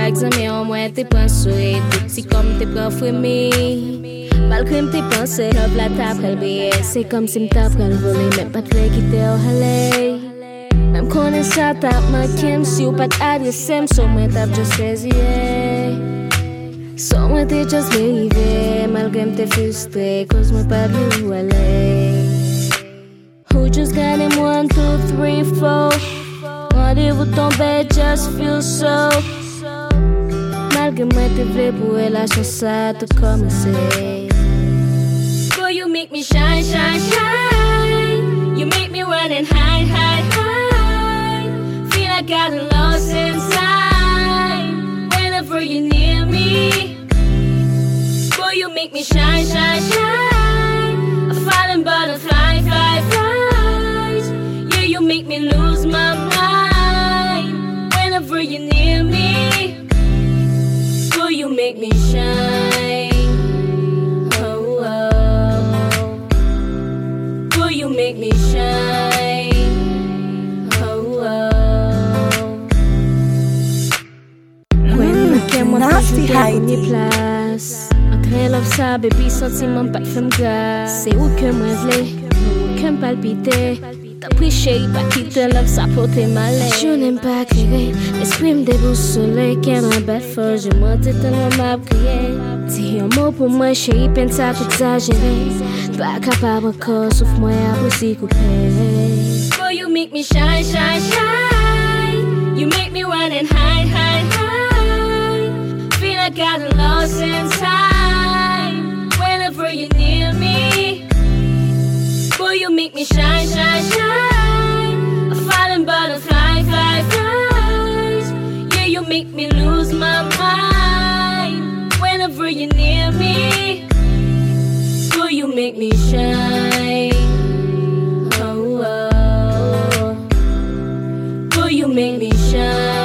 examen en moi t'es pensé, si comme t'es pas frémi. Malgré tes pensées, love la tape le billet. C'est comme si m'tapera le voler, même pas te les quitter au halé. Même qu'on est ça tape ma kim, si ou pas t'adresser, so moi tape just saisi. So moi t'es just leave, malgré m't'es frustré, cause moi pas de où aller. Who just got him 1, 2, 3, 4. Rendez-vous tomber, just feel so. Malgré moi t'es vrai pour la chance à tout commencer. Boy, you make me shine, shine, shine. You make me run and hide, hide, hide. Feel like I got lost inside whenever you're near me. Boy, you make me shine, shine, shine. A falling butterfly, fly, flies. Yeah, you make me lose my mind whenever you're near me. Boy, you make me shine. Oh, oh. Boy, you make me shine. Oh, oh. When I came up, Nasty Heidi. place. Entre love ça, baby, sentiment pas de femme glace. C'est où que moi v'lais, où que m'palpiter. T'apprécies pas quitter love ça pour tes malais. Je n'aime pas crier, l'esprit me déboussolé. Qu'elle m'a belle folle, je monte tellement m'a crié. Dis un mot pour moi, chérie, peine ça tout exagéré. Pas capable encore, sauf moi à aussi couper. Boy, you make me shine, shine, shine. You make me run and hide, hide, hide. Feel like I got lost inside whenever you're near me. Boy, you make me shine, shine, shine. A falling butterfly, fly, flies. Yeah, you make me lose my mind whenever you're near me. Boy, you make me shine. Oh, oh. Boy, you make me shine.